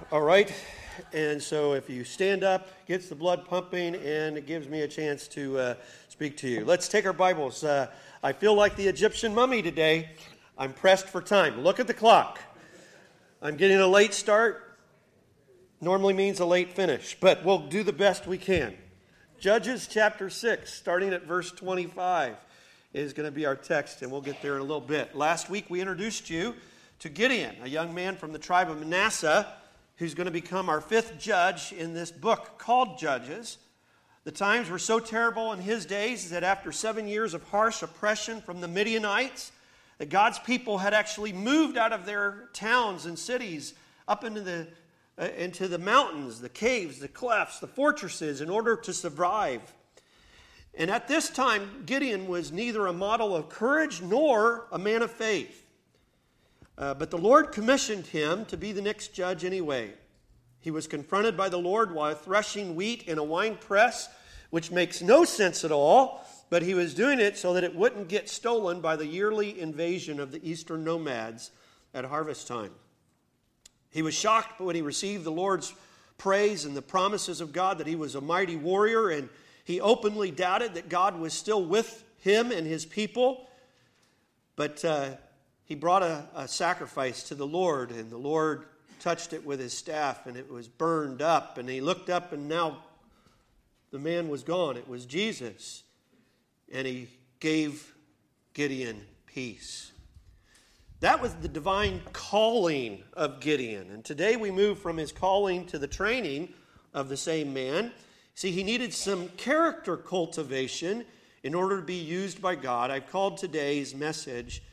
All right, and so if you stand up, gets the blood pumping, and it gives me a chance to speak to you. Let's take our Bibles. I feel like the Egyptian mummy today. I'm pressed for time. Look at the clock. I'm getting a late start. Normally means a late finish, but we'll do the best we can. Judges chapter 6, starting at verse 25, is going to be our text, and we'll get there in a little bit. Last week we introduced you to Gideon, a young man from the tribe of Manasseh, who's going to become our fifth judge in this book called Judges. The times were so terrible in his days that after 7 years of harsh oppression from the Midianites, that God's people had actually moved out of their towns and cities up into the mountains, the caves, the clefts, the fortresses in order to survive. And at this time, Gideon was neither a model of courage nor a man of faith. But the Lord commissioned him to be the next judge anyway. He was confronted by the Lord while threshing wheat in a wine press, which makes no sense at all, but he was doing it so that it wouldn't get stolen by the yearly invasion of the eastern nomads at harvest time. He was shocked when he received the Lord's praise and the promises of God that he was a mighty warrior, and he openly doubted that God was still with him and his people. But he brought a sacrifice to the Lord, and the Lord touched it with his staff, and it was burned up. And he looked up, and now the man was gone. It was Jesus. And he gave Gideon peace. That was the divine calling of Gideon. And today we move from his calling to the training of the same man. See, he needed some character cultivation in order to be used by God. I've called today's message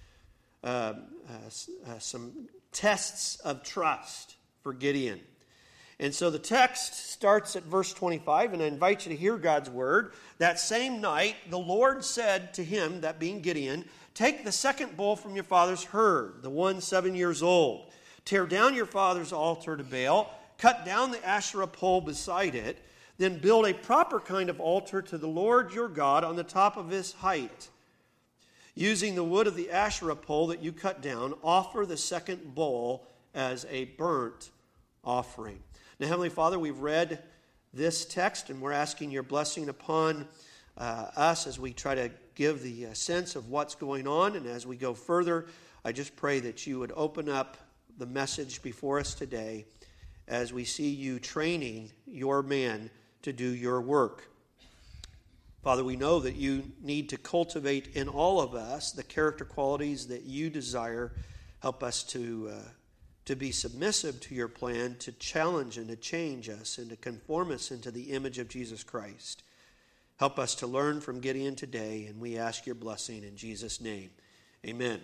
some tests of trust for Gideon. And so the text starts at verse 25, and I invite you to hear God's word. That same night, the Lord said to him, that being Gideon, "Take the second bull from your father's herd, the one 7 years old. Tear down your father's altar to Baal, cut down the Asherah pole beside it, then build a proper kind of altar to the Lord your God on the top of his height. Using the wood of the Asherah pole that you cut down, offer the second bull as a burnt offering." Now, Heavenly Father, we've read this text, and we're asking your blessing upon us as we try to give the sense of what's going on. And as we go further, I just pray that you would open up the message before us today as we see you training your man to do your work. Father, we know that you need to cultivate in all of us the character qualities that you desire. Help us to be submissive to your plan, to challenge and to change us and to conform us into the image of Jesus Christ. Help us to learn from Gideon today, and we ask your blessing in Jesus' name. Amen.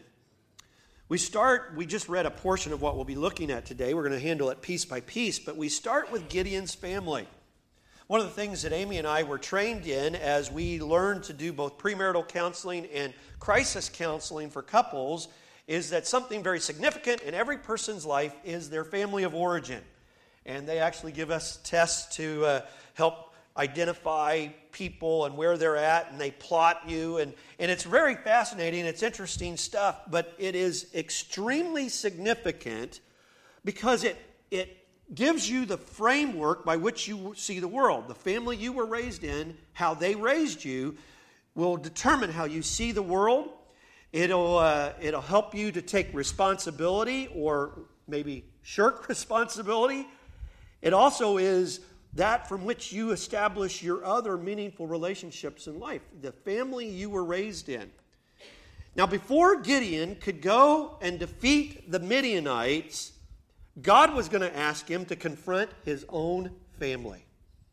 We just read a portion of what we'll be looking at today. We're going to handle it piece by piece, but we start with Gideon's family. One of the things that Amy and I were trained in as we learned to do both premarital counseling and crisis counseling for couples is that something very significant in every person's life is their family of origin. And they actually give us tests to help identify people and where they're at, and they plot you. And it's very fascinating. It's interesting stuff, but it is extremely significant because it gives you the framework by which you see the world. The family you were raised in, how they raised you, will determine how you see the world. It'll help you to take responsibility or maybe shirk responsibility. It also is that from which you establish your other meaningful relationships in life, the family you were raised in. Now, before Gideon could go and defeat the Midianites, God was going to ask him to confront his own family.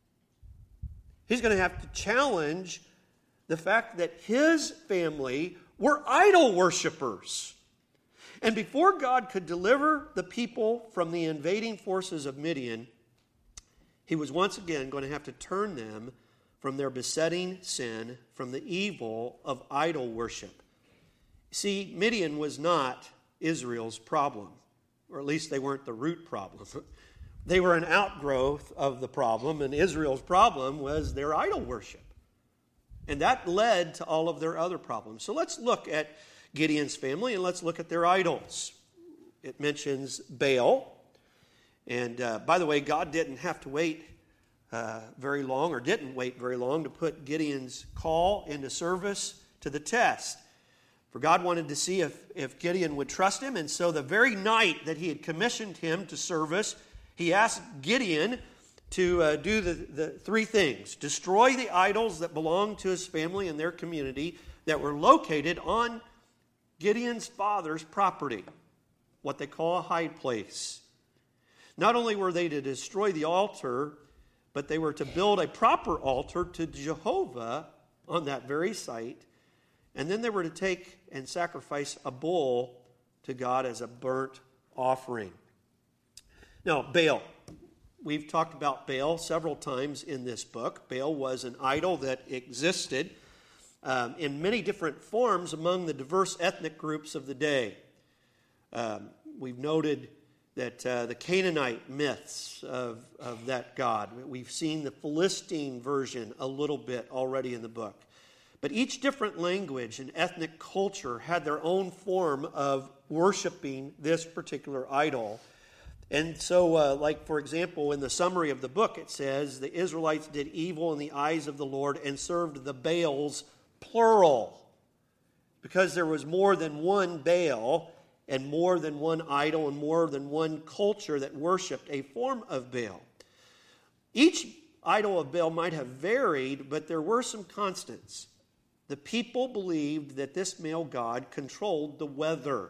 He's going to have to challenge the fact that his family were idol worshipers. And before God could deliver the people from the invading forces of Midian, he was once again going to have to turn them from their besetting sin, from the evil of idol worship. See, Midian was not Israel's problem. Or at least they weren't the root problem. They were an outgrowth of the problem, and Israel's problem was their idol worship. And that led to all of their other problems. So let's look at Gideon's family, and let's look at their idols. It mentions Baal. And by the way, God didn't have to wait very long, or didn't wait very long, to put Gideon's call into service to the test. For God wanted to see if Gideon would trust him, and so the very night that he had commissioned him to service, he asked Gideon to do the three things: destroy the idols that belonged to his family and their community that were located on Gideon's father's property, what they call a high place. Not only were they to destroy the altar, but they were to build a proper altar to Jehovah on that very site. And then they were to take and sacrifice a bull to God as a burnt offering. Now, Baal. We've talked about Baal several times in this book. Baal was an idol that existed in many different forms among the diverse ethnic groups of the day. We've noted that the Canaanite myths of that god. We've seen the Philistine version a little bit already in the book. But each different language and ethnic culture had their own form of worshiping this particular idol. And so, like, for example, in the summary of the book, it says, the Israelites did evil in the eyes of the Lord and served the Baals, plural. Because there was more than one Baal and more than one idol and more than one culture that worshipped a form of Baal. Each idol of Baal might have varied, but there were some constants. The people believed that this male god controlled the weather.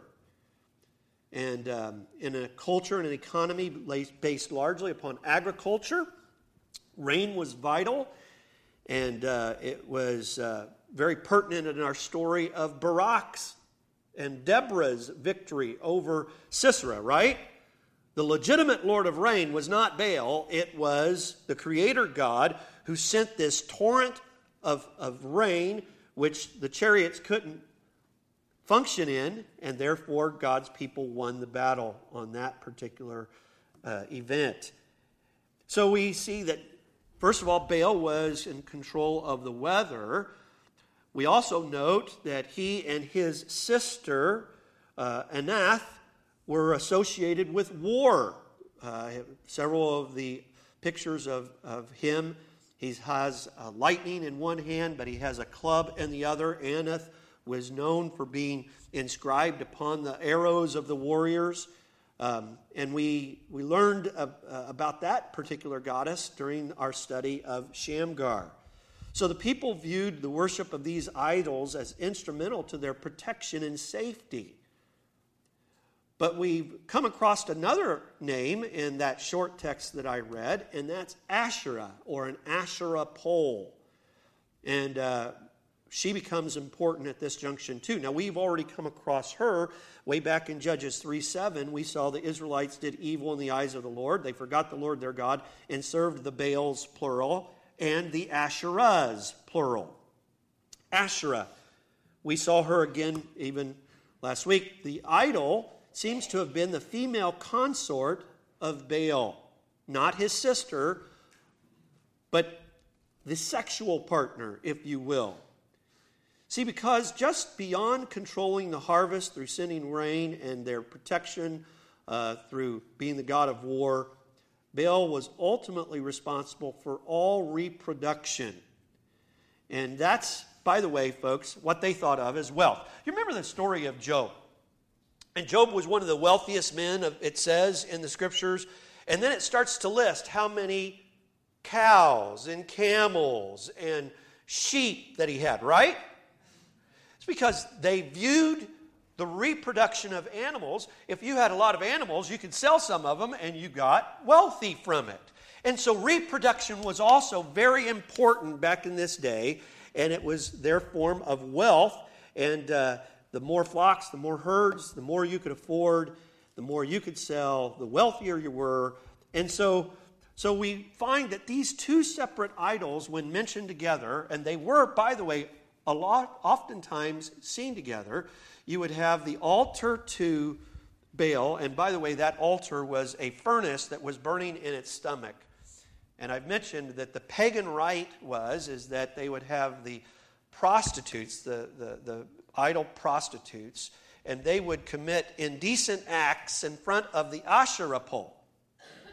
And in a culture and an economy based largely upon agriculture, rain was vital, and it was very pertinent in our story of Barak's and Deborah's victory over Sisera, right? The legitimate Lord of rain was not Baal, it was the Creator God who sent this torrent of rain, which the chariots couldn't function in, and therefore God's people won the battle on that particular event. So we see that, first of all, Baal was in control of the weather. We also note that he and his sister, Anath, were associated with war. Several of the pictures of him, he has lightning in one hand, but he has a club in the other. Anath was known for being inscribed upon the arrows of the warriors. And we learned about that particular goddess during our study of Shamgar. So the people viewed the worship of these idols as instrumental to their protection and safety. But we've come across another name in that short text that I read, and that's Asherah, or an Asherah pole. And she becomes important at this junction too. Now, we've already come across her way back in Judges 3:7. We saw the Israelites did evil in the eyes of the Lord. They forgot the Lord their God and served the Baals, plural, and the Asherahs, plural. Asherah, we saw her again even last week. The idol seems to have been the female consort of Baal, not his sister, but the sexual partner, if you will. See, because just beyond controlling the harvest through sending rain and their protection through being the god of war, Baal was ultimately responsible for all reproduction. And that's, by the way, folks, what they thought of as wealth. You remember the story of Job? And Job was one of the wealthiest men, it says in the scriptures. And then it starts to list how many cows and camels and sheep that he had, right? It's because they viewed the reproduction of animals. If you had a lot of animals, you could sell some of them and you got wealthy from it. And so reproduction was also very important back in this day, and it was their form of wealth. And the more flocks, the more herds, the more you could afford, the more you could sell, the wealthier you were. And so we find that these two separate idols, when mentioned together, and they were, by the way, oftentimes seen together, you would have the altar to Baal, and by the way, that altar was a furnace that was burning in its stomach. And I've mentioned that the pagan rite is that they would have the prostitutes, the idol prostitutes, and they would commit indecent acts in front of the Asherah pole.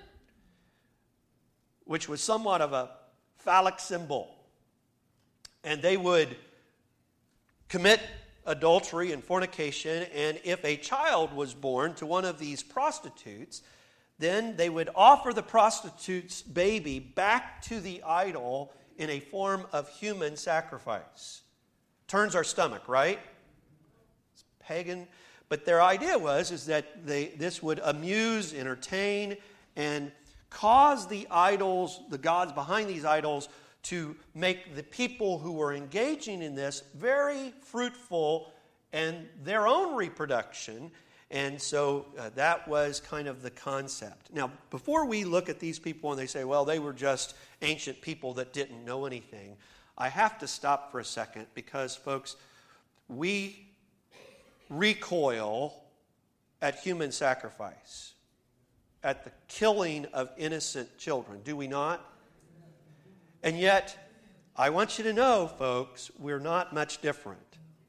which was somewhat of a phallic symbol. And they would commit adultery and fornication, and if a child was born to one of these prostitutes, then they would offer the prostitute's baby back to the idol in a form of human sacrifice. Turns our stomach, right? It's pagan. But their idea is that this would amuse, entertain, and cause the idols, the gods behind these idols, to make the people who were engaging in this very fruitful and their own reproduction. And so that was kind of the concept. Now, before we look at these people and they say, well, they were just ancient people that didn't know anything, I have to stop for a second because, folks, we recoil at human sacrifice, at the killing of innocent children, do we not? And yet, I want you to know, folks, we're not much different.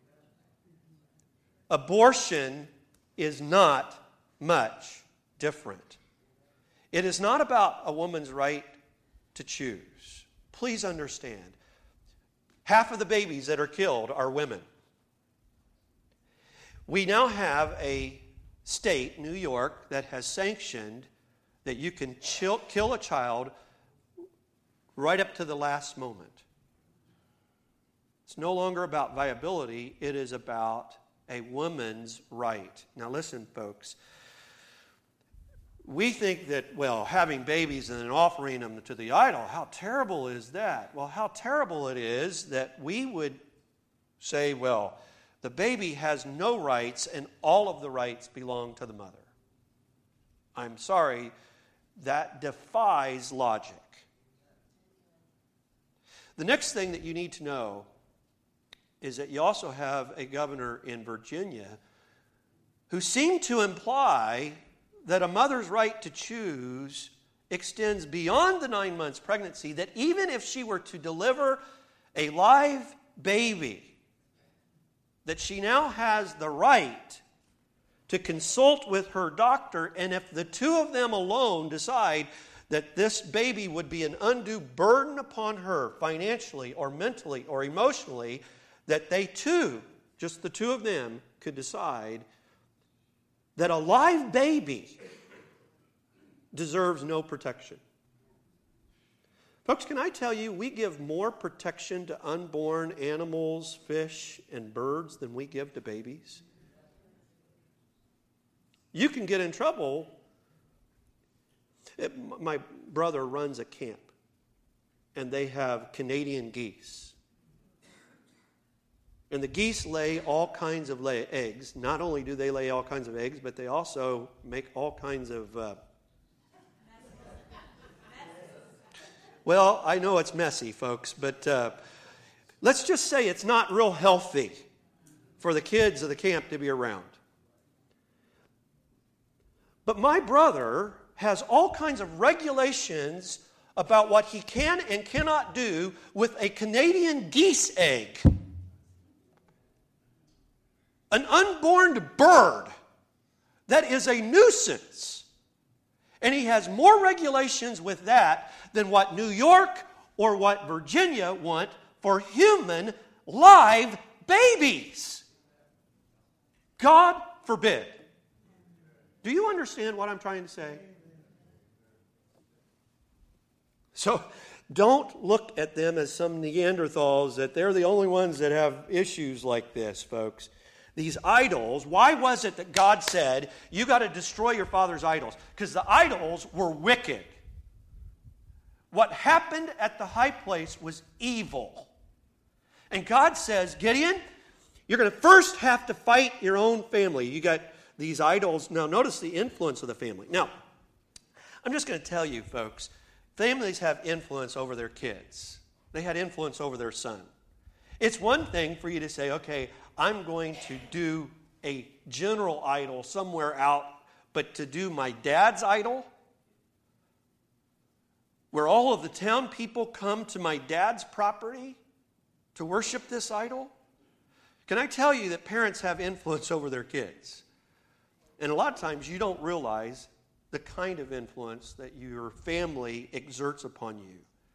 Abortion is not much different. It is not about a woman's right to choose. Please understand, half of the babies that are killed are women. We now have a state, New York, that has sanctioned that you can kill a child right up to the last moment. It's no longer about viability, it is about a woman's right. Now listen, folks. We think that, well, having babies and then offering them to the idol, how terrible is that? Well, how terrible it is that we would say, well, the baby has no rights and all of the rights belong to the mother. I'm sorry, that defies logic. The next thing that you need to know is that you also have a governor in Virginia who seemed to imply that a mother's right to choose extends beyond the 9 months pregnancy, that even if she were to deliver a live baby, that she now has the right to consult with her doctor, and if the two of them alone decide that this baby would be an undue burden upon her financially or mentally or emotionally, that they too, just the two of them, could decide that a live baby deserves no protection. Folks, can I tell you, we give more protection to unborn animals, fish, and birds than we give to babies. You can get in trouble. My brother runs a camp, and they have Canadian geese. And the geese lay all kinds of eggs. Not only do they lay all kinds of eggs, but they also make all kinds of... Well, I know it's messy, folks, but let's just say it's not real healthy for the kids of the camp to be around. But my brother has all kinds of regulations about what he can and cannot do with a Canadian geese egg. An unborn bird that is a nuisance. And he has more regulations with that than what New York or what Virginia want for human live babies. God forbid. Do you understand what I'm trying to say? So don't look at them as some Neanderthals, that they're the only ones that have issues like this, folks. These idols, why was it that God said, you got to destroy your father's idols? Because the idols were wicked. What happened at the high place was evil. And God says, Gideon, you're going to first have to fight your own family. You got these idols. Now, notice the influence of the family. Now, I'm just going to tell you, folks, families have influence over their kids. They had influence over their son. It's one thing for you to say, okay, I'm going to do a general idol somewhere out, but to do my dad's idol, where all of the town people come to my dad's property to worship this idol? Can I tell you that parents have influence over their kids? And a lot of times you don't realize the kind of influence that your family exerts upon you.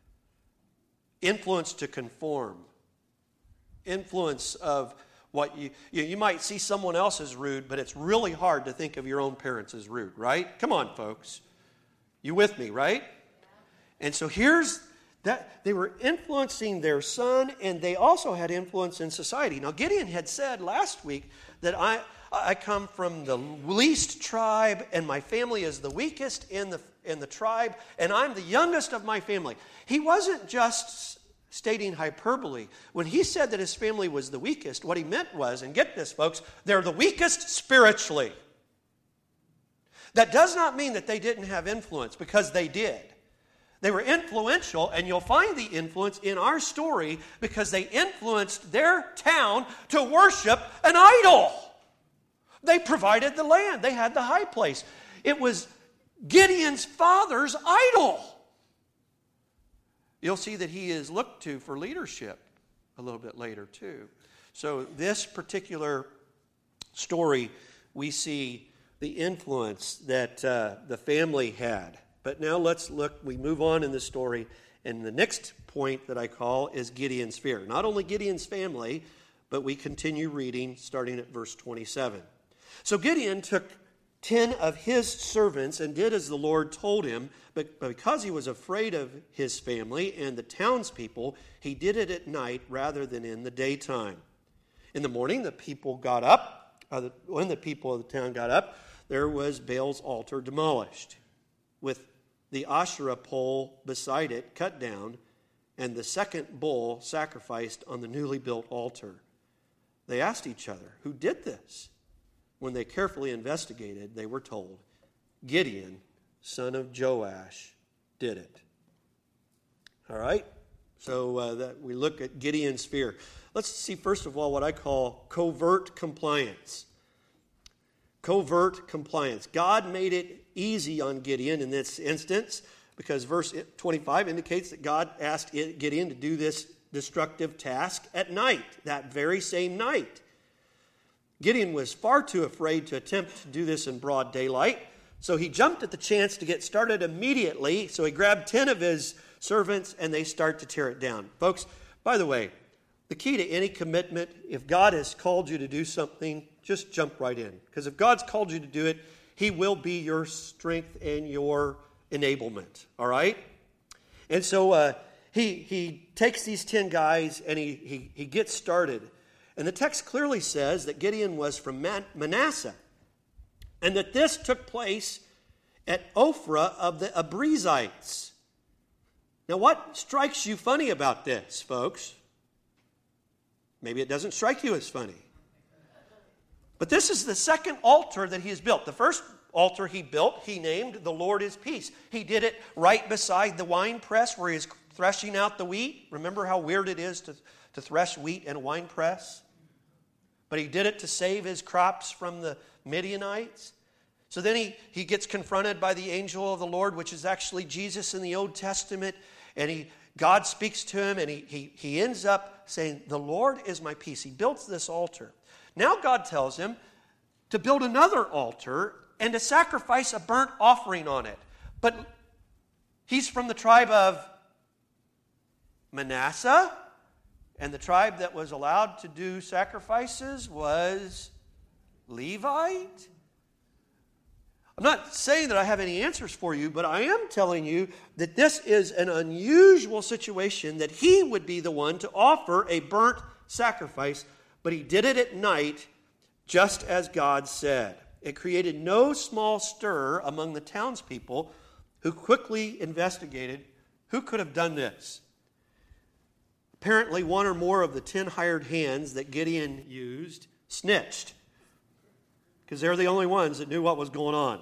Influence to conform. Influence of what you might see someone else as rude, but it's really hard to think of your own parents as rude, right? Come on, folks. You with me, right? And so here's that they were influencing their son, and they also had influence in society. Now, Gideon had said last week that I come from the least tribe, and my family is the weakest in the tribe, and I'm the youngest of my family. He wasn't just stating hyperbole. When he said that his family was the weakest, what he meant was, and get this, folks, they're the weakest spiritually. That does not mean that they didn't have influence, because they did. They were influential, and you'll find the influence in our story because they influenced their town to worship an idol. They provided the land. They had the high place. It was Gideon's father's idol. You'll see that he is looked to for leadership a little bit later too. So this particular story, we see the influence that the family had. But now let's look, we move on in the story, and the next point that I call is Gideon's fear. Not only Gideon's family, but we continue reading starting at verse 27. So Gideon took 10 of his servants and did as the Lord told him, but because he was afraid of his family and the townspeople, he did it at night rather than in the daytime. In the morning, the people got up. When the people of the town got up, there was Baal's altar demolished, with the Asherah pole beside it cut down, and the second bull sacrificed on the newly built altar. They asked each other, "Who did this?" When they carefully investigated, they were told, "Gideon, son of Joash, did it." All right? So that we look at Gideon's fear. Let's see, first of all, what I call covert compliance. Covert compliance. God made it easy on Gideon in this instance because verse 25 indicates that God asked Gideon to do this destructive task at night, that very same night. Gideon was far too afraid to attempt to do this in broad daylight, so he jumped at the chance to get started immediately. So he grabbed 10 of his servants and they start to tear it down. Folks, by the way, the key to any commitment, if God has called you to do something, just jump right in. Because if God's called you to do it, He will be your strength and your enablement. All right? And so he takes these 10 guys and he gets started. And the text clearly says that Gideon was from Manasseh. And that this took place at Ophrah of the Abiezrites. Now, what strikes you funny about this, folks? Maybe it doesn't strike you as funny. But this is the second altar that he has built. The first altar he built, he named "The Lord is Peace." He did it right beside the wine press where he's threshing out the wheat. Remember how weird it is to thresh wheat in a wine press? But he did it to save his crops from the Midianites. So then he gets confronted by the angel of the Lord, which is actually Jesus in the Old Testament. And God speaks to him, and he ends up saying, "The Lord is my peace." He builds this altar. Now God tells him to build another altar and to sacrifice a burnt offering on it. But he's from the tribe of Manasseh, and the tribe that was allowed to do sacrifices was Levite. I'm not saying that I have any answers for you, but I am telling you that this is an unusual situation that he would be the one to offer a burnt sacrifice, but he did it at night just as God said. It created no small stir among the townspeople who quickly investigated who could have done this. Apparently, one or more of the 10 hired hands that Gideon used snitched because they're the only ones that knew what was going on.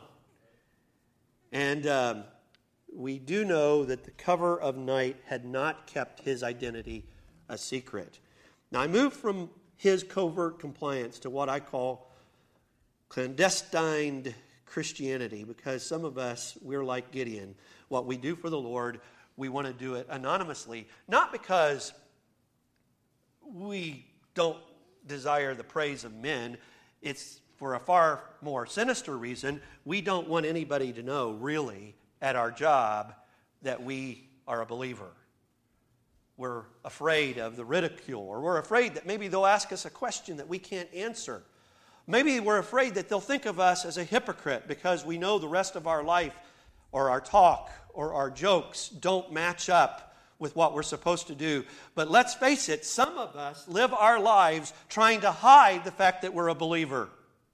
And we do know that the cover of night had not kept his identity a secret. Now, I moved from his covert compliance to what I call clandestine Christianity, because some of us, we're like Gideon. What we do for the Lord, we want to do it anonymously, not because we don't desire the praise of men. It's for a far more sinister reason, we don't want anybody to know, really, at our job that we are a believer. We're afraid of the ridicule, or we're afraid that maybe they'll ask us a question that we can't answer. Maybe we're afraid that they'll think of us as a hypocrite because we know the rest of our life or our talk or our jokes don't match up with what we're supposed to do. But let's face it, some of us live our lives trying to hide the fact that we're a believer.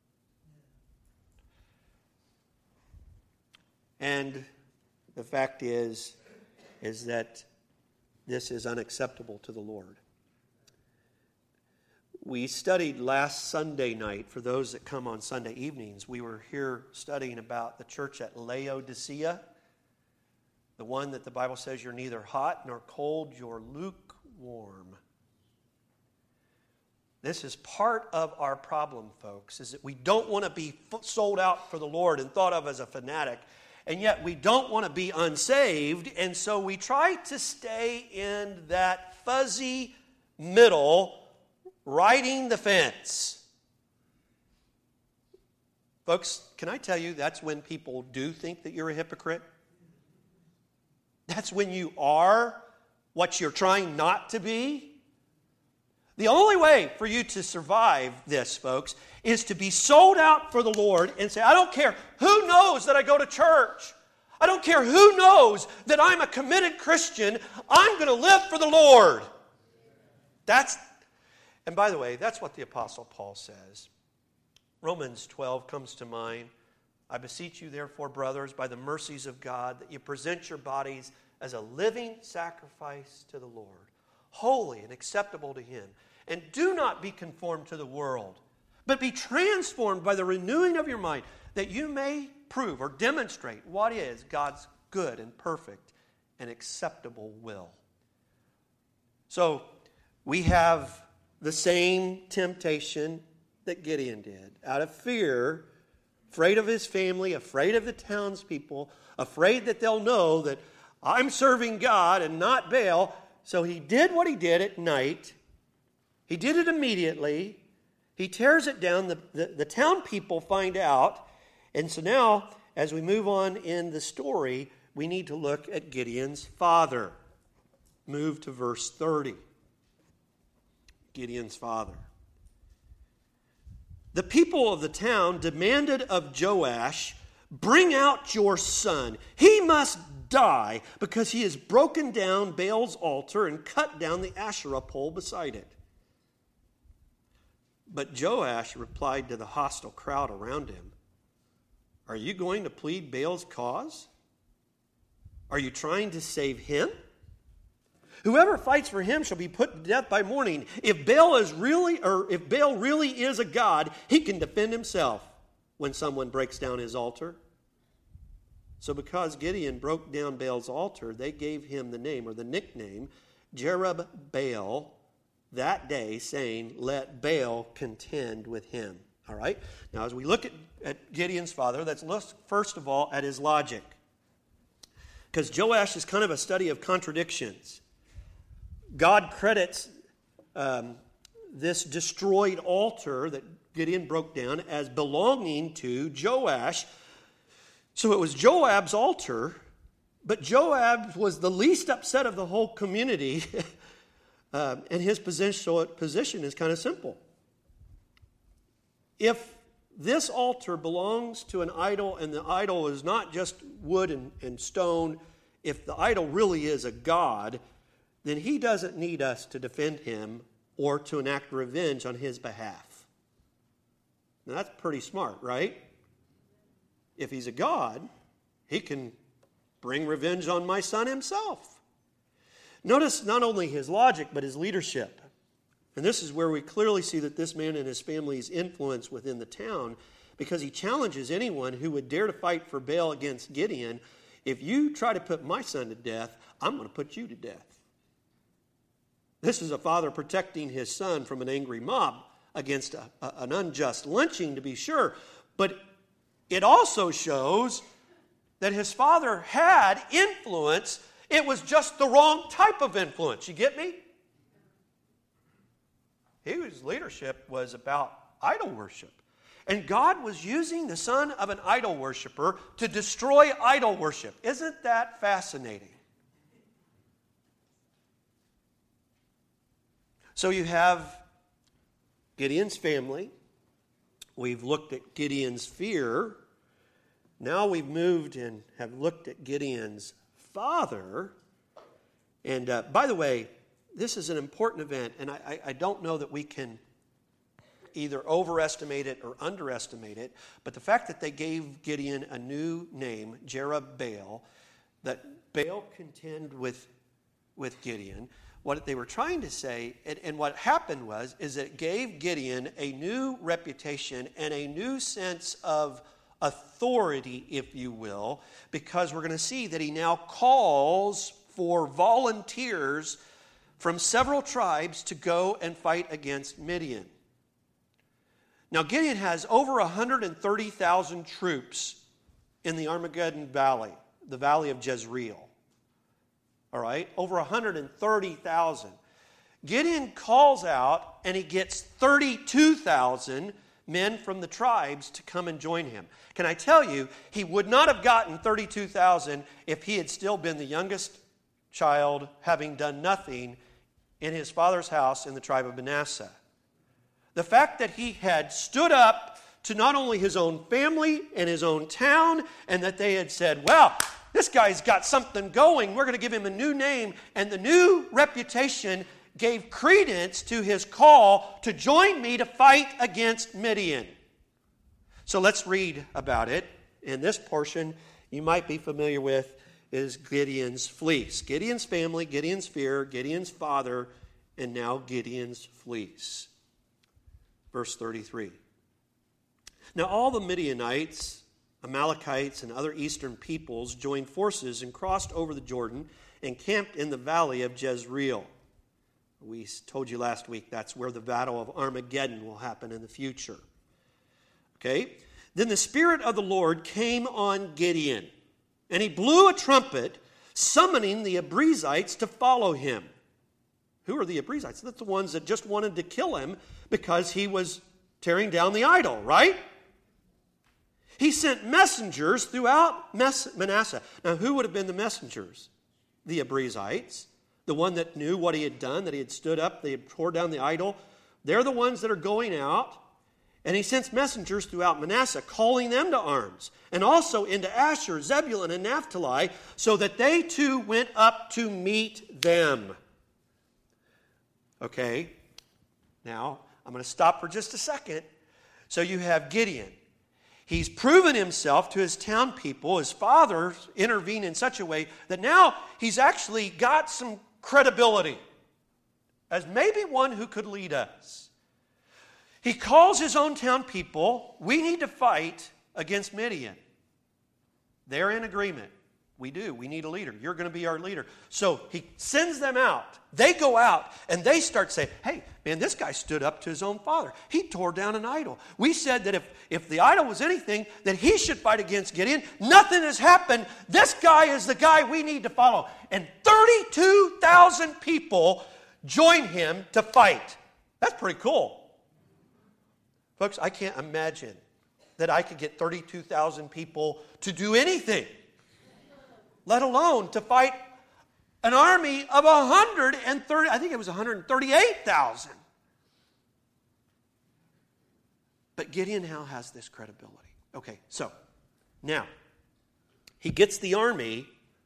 And the fact is that this is unacceptable to the Lord. We studied last Sunday night, for those that come on Sunday evenings, we were here studying about the church at Laodicea, the one that the Bible says you're neither hot nor cold, you're lukewarm. This is part of our problem, folks, is that we don't want to be sold out for the Lord and thought of as a fanatic, and yet we don't want to be unsaved, and so we try to stay in that fuzzy middle, riding the fence. Folks, can I tell you that's when people do think that you're a hypocrite? That's when you are what you're trying not to be. The only way for you to survive this, folks, is to be sold out for the Lord and say, I don't care who knows that I go to church. I don't care who knows that I'm a committed Christian. I'm going to live for the Lord. And by the way, that's what the Apostle Paul says. Romans 12 comes to mind. I beseech you, therefore, brothers, by the mercies of God, that you present your bodies as a living sacrifice to the Lord, holy and acceptable to Him. And do not be conformed to the world, but be transformed by the renewing of your mind, that you may prove or demonstrate what is God's good and perfect and acceptable will. So we have the same temptation that Gideon did. Out of fear, afraid of his family, afraid of the townspeople, afraid that they'll know that I'm serving God and not Baal. So he did what he did at night. He did it immediately. He tears it down. The town people find out. And so now, as we move on in the story, we need to look at Gideon's father. Move to verse 30. Gideon's father. The people of the town demanded of Joash, bring out your son. He must die because he has broken down Baal's altar and cut down the Asherah pole beside it. But Joash replied to the hostile crowd around him, are you going to plead Baal's cause? Are you trying to save him? Whoever fights for him shall be put to death by morning. If Baal really is a god, he can defend himself when someone breaks down his altar. So because Gideon broke down Baal's altar, they gave him the name or the nickname Jerubbaal that day, saying, let Baal contend with him. All right? Now, as we look at Gideon's father, let's look first of all at his logic. Because Joash is kind of a study of contradictions. God credits this destroyed altar that Gideon broke down as belonging to Joash. So it was Joab's altar, but Joab was the least upset of the whole community, and his position is kind of simple. If this altar belongs to an idol, and the idol is not just wood and stone, if the idol really is a god, then he doesn't need us to defend him or to enact revenge on his behalf. Now that's pretty smart, right? If he's a god, he can bring revenge on my son himself. Notice not only his logic, but his leadership. And this is where we clearly see that this man and his family's influence within the town, because he challenges anyone who would dare to fight for Baal against Gideon. If you try to put my son to death, I'm going to put you to death. This is a father protecting his son from an angry mob against an unjust lynching, to be sure. But it also shows that his father had influence. It was just the wrong type of influence. You get me? His leadership was about idol worship. And God was using the son of an idol worshiper to destroy idol worship. Isn't that fascinating? So you have Gideon's family. We've looked at Gideon's fear. Now we've moved and have looked at Gideon's father. And by the way, this is an important event, and I don't know that we can either overestimate it or underestimate it, but the fact that they gave Gideon a new name, Jerubbaal, that Baal contend with Gideon, what they were trying to say, and what happened is that it gave Gideon a new reputation and a new sense of authority, if you will, because we're going to see that he now calls for volunteers from several tribes to go and fight against Midian. Now, Gideon has over 130,000 troops in the Armageddon Valley, the valley of Jezreel. All right? Over 130,000. Gideon calls out and he gets 32,000 men from the tribes to come and join him. Can I tell you, he would not have gotten 32,000 if he had still been the youngest child, having done nothing in his father's house in the tribe of Manasseh. The fact that he had stood up to not only his own family and his own town, and that they had said, well, this guy's got something going. We're going to give him a new name. And the new reputation gave credence to his call to join me to fight against Midian. So let's read about it. In this portion you might be familiar with is Gideon's fleece. Gideon's family, Gideon's fear, Gideon's father, and now Gideon's fleece. Verse 33. Now all the Midianites, Amalekites, and other eastern peoples joined forces and crossed over the Jordan and camped in the valley of Jezreel. We told you last week that's where the battle of Armageddon will happen in the future. Okay? Then the Spirit of the Lord came on Gideon, and he blew a trumpet, summoning the Abiezrites to follow him. Who are the Abiezrites? That's the ones that just wanted to kill him because he was tearing down the idol, right? He sent messengers throughout Manasseh. Now, who would have been the messengers? The Abiezrites, the one that knew what he had done, that he had stood up, they had tore down the idol. They're the ones that are going out. And he sends messengers throughout Manasseh, calling them to arms, and also into Asher, Zebulun, and Naphtali, so that they too went up to meet them. Okay, now I'm going to stop for just a second. So you have Gideon. He's proven himself to his town people. His father intervened in such a way that now he's actually got some credibility as maybe one who could lead us. He calls his own town people. We need to fight against Midian. They're in agreement. We do. We need a leader. You're going to be our leader. So he sends them out. They go out and they start saying, hey, man, this guy stood up to his own father. He tore down an idol. We said that if the idol was anything, that he should fight against Gideon. Nothing has happened. This guy is the guy we need to follow. And 32,000 people join him to fight. That's pretty cool. Folks, I can't imagine that I could get 32,000 people to do anything, let alone to fight an army of 130, I think it was 138,000. But Gideon now has this credibility. Okay, so now he gets the army.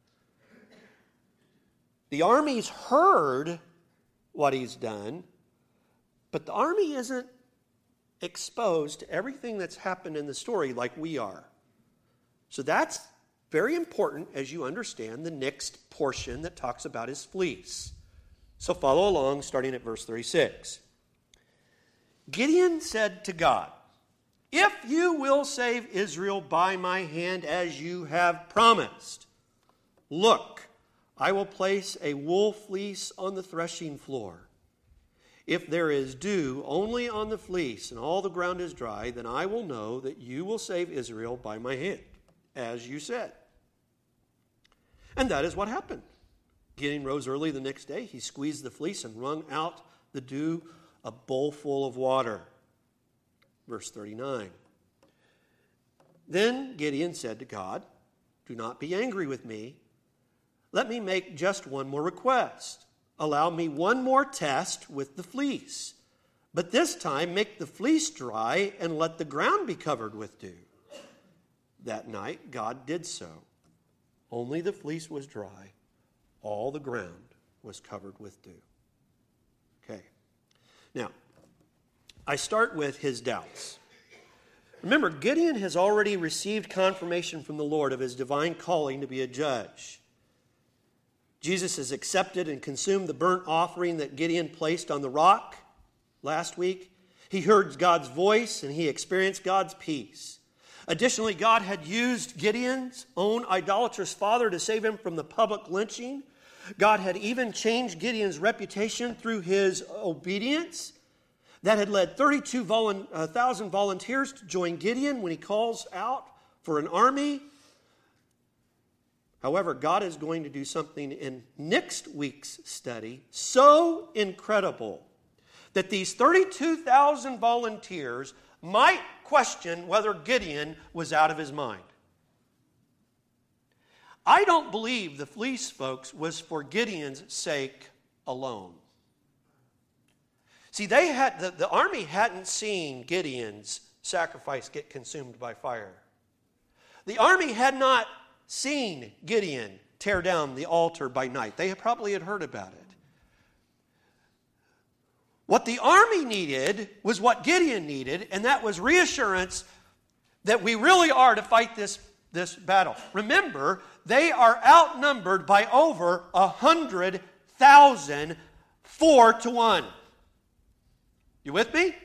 The army's heard what he's done, but the army isn't exposed to everything that's happened in the story like we are. So that's very important as you understand the next portion that talks about his fleece. So follow along, starting at verse 36. Gideon said to God, if you will save Israel by my hand as you have promised, look, I will place a wool fleece on the threshing floor. If there is dew only on the fleece and all the ground is dry, then I will know that you will save Israel by my hand, as you said. And that is what happened. Gideon rose early the next day. He squeezed the fleece and wrung out the dew, a bowl full of water. Verse 39. Then Gideon said to God, "Do not be angry with me. Let me make just one more request. Allow me one more test with the fleece. But this time make the fleece dry and let the ground be covered with dew." That night God did so. Only the fleece was dry. All the ground was covered with dew. Okay. Now, I start with his doubts. Remember, Gideon has already received confirmation from the Lord of his divine calling to be a judge. Jesus has accepted and consumed the burnt offering that Gideon placed on the rock last week. He heard God's voice and he experienced God's peace. Additionally, God had used Gideon's own idolatrous father to save him from the public lynching. God had even changed Gideon's reputation through his obedience. That had led 32,000 volunteers to join Gideon when he calls out for an army. However, God is going to do something in next week's study so incredible that these 32,000 volunteers might question whether Gideon was out of his mind. I don't believe the fleece, folks, was for Gideon's sake alone. See, the army hadn't seen Gideon's sacrifice get consumed by fire. The army had not seen Gideon tear down the altar by night. They probably had heard about it. What the army needed was what Gideon needed, and that was reassurance that we really are to fight this battle. Remember, they are outnumbered by over 100,000, 4-1. You with me?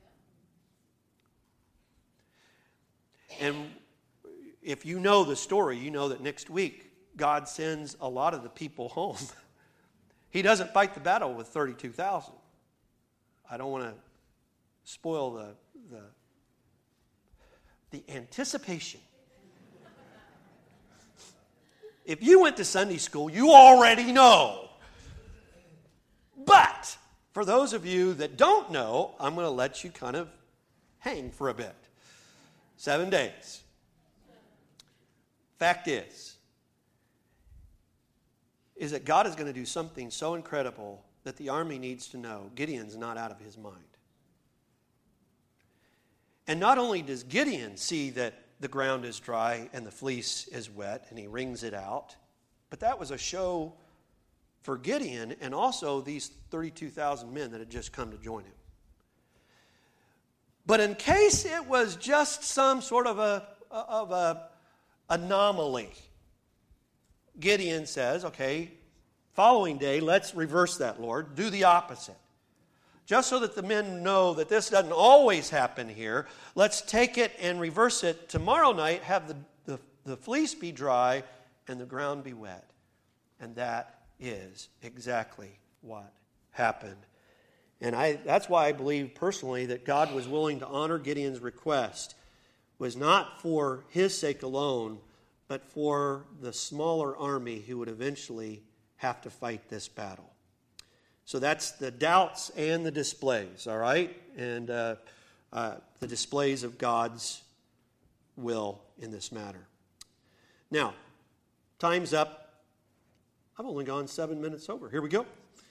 And if you know the story, you know that next week God sends a lot of the people home. He doesn't fight the battle with 32,000. I don't want to spoil the anticipation. If you went to Sunday school, you already know. But for those of you that don't know, I'm going to let you kind of hang for a bit. 7 days. Fact is that God is going to do something so incredible that the army needs to know Gideon's not out of his mind. And not only does Gideon see that the ground is dry and the fleece is wet and he wrings it out, but that was a show for Gideon and also these 32,000 men that had just come to join him. But in case it was just some sort of a anomaly, Gideon says, okay, following day, let's reverse that, Lord. Do the opposite. Just so that the men know that this doesn't always happen here, let's take it and reverse it tomorrow night, have the fleece be dry and the ground be wet. And that is exactly what happened. And that's why I believe personally that God was willing to honor Gideon's request. It was not for his sake alone, but for the smaller army who would eventually have to fight this battle. So that's the doubts and the displays, all right? And the displays of God's will in this matter. Now, time's up. I've only gone 7 minutes over. Here we go.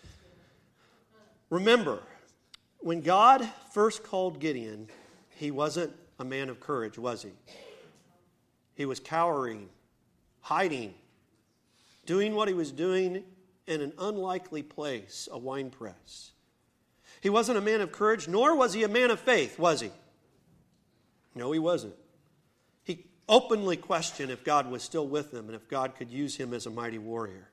Remember, when God first called Gideon, he wasn't a man of courage, was he? He was cowering, hiding, doing what he was doing in an unlikely place, a wine press. He wasn't a man of courage, nor was he a man of faith, was he? No, he wasn't. He openly questioned if God was still with him and if God could use him as a mighty warrior.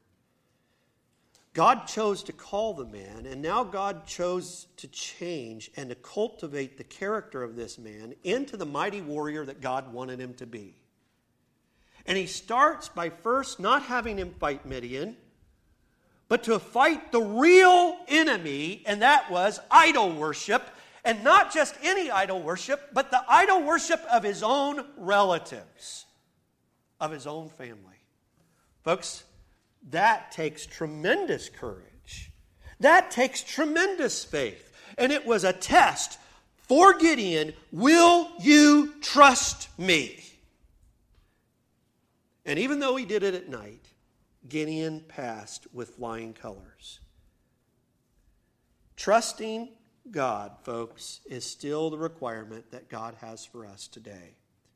God chose to call the man, and now God chose to change and to cultivate the character of this man into the mighty warrior that God wanted him to be. And he starts by first not having him fight Midian, but to fight the real enemy, and that was idol worship. And not just any idol worship, but the idol worship of his own relatives, of his own family. Folks, that takes tremendous courage. That takes tremendous faith. And it was a test for Gideon. Will you trust me? And even though he did it at night, Gideon passed with flying colors. Trusting God, folks, is still the requirement that God has for us today.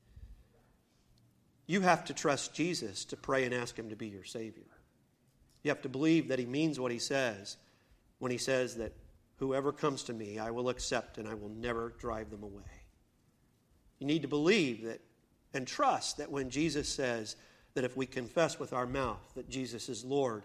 You have to trust Jesus to pray and ask him to be your Savior. You have to believe that he means what he says when he says that whoever comes to me, I will accept and I will never drive them away. You need to believe that and trust that when Jesus says that if we confess with our mouth that Jesus is Lord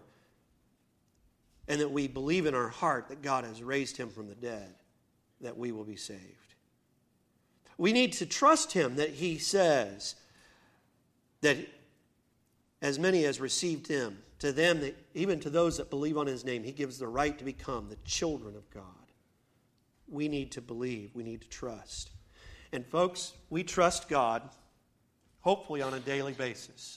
and that we believe in our heart that God has raised him from the dead, that we will be saved. We need to trust him that he says that as many as received him, to them, that even to those that believe on his name, he gives the right to become the children of God. We need to believe. We need to trust. And folks, we trust God, hopefully on a daily basis.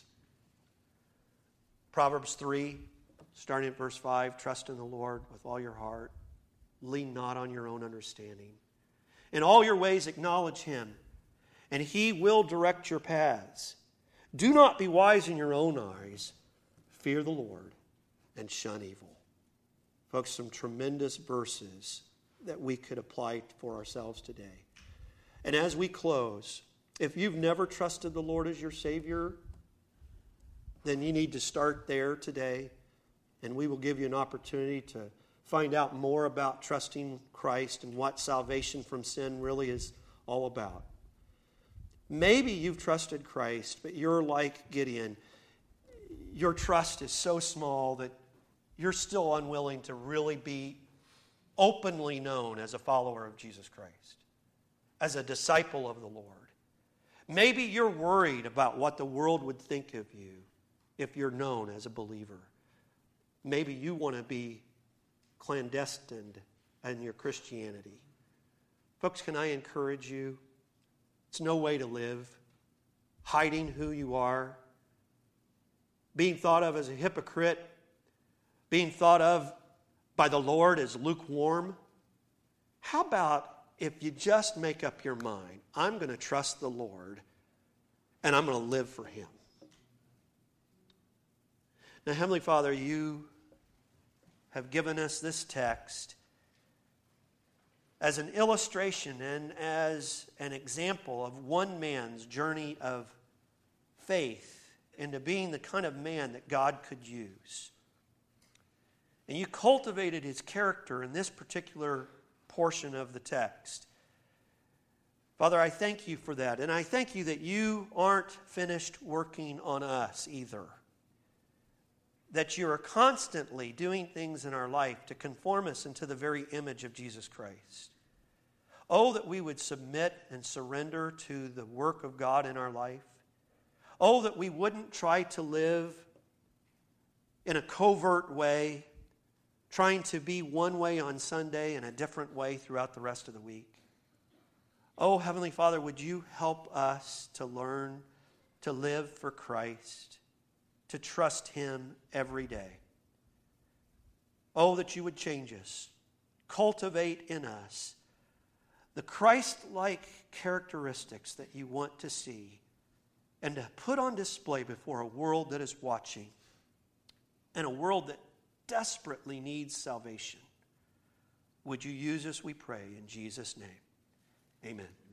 Proverbs 3, starting at verse 5, trust in the Lord with all your heart. Lean not on your own understanding. In all your ways acknowledge him, and he will direct your paths. Do not be wise in your own eyes. Fear the Lord and shun evil. Folks, some tremendous verses that we could apply for ourselves today. And as we close, if you've never trusted the Lord as your Savior, then you need to start there today, and we will give you an opportunity to find out more about trusting Christ and what salvation from sin really is all about. Maybe you've trusted Christ, but you're like Gideon. Your trust is so small that you're still unwilling to really be openly known as a follower of Jesus Christ, as a disciple of the Lord. Maybe you're worried about what the world would think of you if you're known as a believer. Maybe you want to be clandestine in your Christianity. Folks, can I encourage you? It's no way to live. Hiding who you are. Being thought of as a hypocrite. Being thought of by the Lord as lukewarm. How about if you just make up your mind, I'm going to trust the Lord and I'm going to live for him. Now, Heavenly Father, you have given us this text as an illustration and as an example of one man's journey of faith into being the kind of man that God could use. And you cultivated his character in this particular portion of the text. Father, I thank you for that. And I thank you that you aren't finished working on us either. That you are constantly doing things in our life to conform us into the very image of Jesus Christ. Oh, that we would submit and surrender to the work of God in our life. Oh, that we wouldn't try to live in a covert way, trying to be one way on Sunday and a different way throughout the rest of the week. Oh, Heavenly Father, would you help us to learn to live for Christ, to trust him every day. Oh, that you would change us, cultivate in us the Christ-like characteristics that you want to see and to put on display before a world that is watching and a world that desperately needs salvation. Would you use us, we pray, in Jesus' name. Amen.